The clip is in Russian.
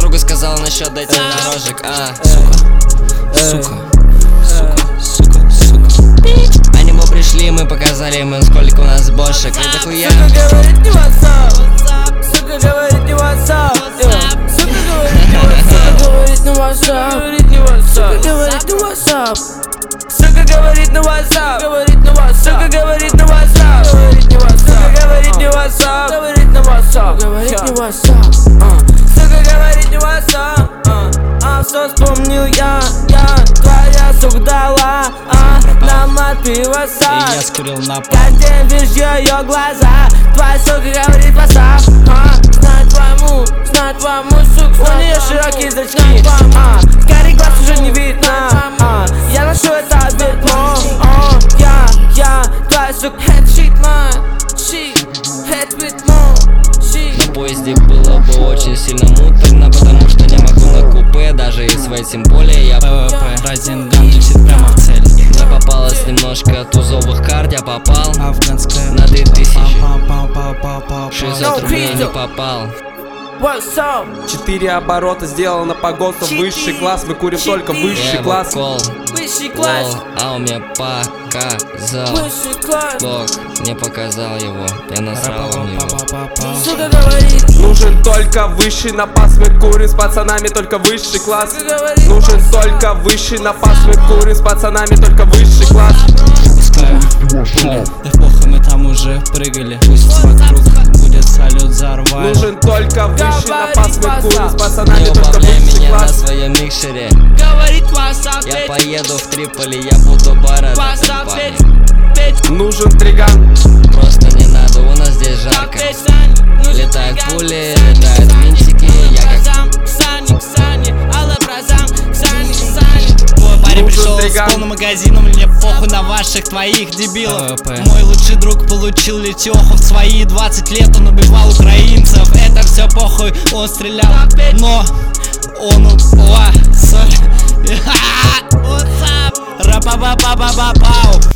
другу сказал насчет этих дорожек. Сука. Они бы пришли, мы показали им, сколько у нас бошек. Это хуя. Сука говорит не WhatsApp. Сука говорит не WhatsApp. Сука говорит не WhatsApp. Сука говорит не WhatsApp. Сука говорит не WhatsApp. Сука говорит не WhatsApp. Сука говорит не WhatsApp. Говорит не WhatsApp. Говорит не WhatsApp. Сука говорит не WhatsApp. Все вспомнил я. Твоя сука дала нам от пива сад. И я скурил на пол. Каждый день вижу ее глаза. Твоя сука говорит WhatsApp. Знать твою суку. У нее широкие зрачки. Карий глаз уже не видно. Я ношу это обидно. Твоя сука head shit man. Head with more. На поезде было бы очень сильно муторно, потому что не могу на купе, даже и своей, тем более я ПВП. Разинган летит прямо в цель. Мне попалось немножко тузовых карт, я попал Афганская на 2000. 60 рублей не попал. 4 оборота сделано по ГОСТу. Высший класс, мы курим только высший класс. Высший класс. А он мне показал Высший класс. Бог не показал его, я насрал в него. Сука говорит. Нужен только высший напас, мы курим с пацанами только высший класс. Нужен только высший напас, мы курим с пацанами только высший класс. Да похуй, мы там уже прыгали. Пусть вокруг будет салют, взорвали. Нужен только высший напас, мы курим с пацанами Не только убавляй высший меня на класс. своем микшере. Говорит WhatsApp. Я поеду в Триполи, я буду барать этот парень. Нужен триган. Просто не надо, у нас здесь жарко. Летают пули, летают винтики, я как Парень Нужен пришел с триган. полным магазином, мне похуй на ваших твоих дебилов. Мой лучший друг получил летеху в свои 20 лет, он убивал украинцев. Это все похуй, он стрелял, но он Рапа-па-па-па-па-пау.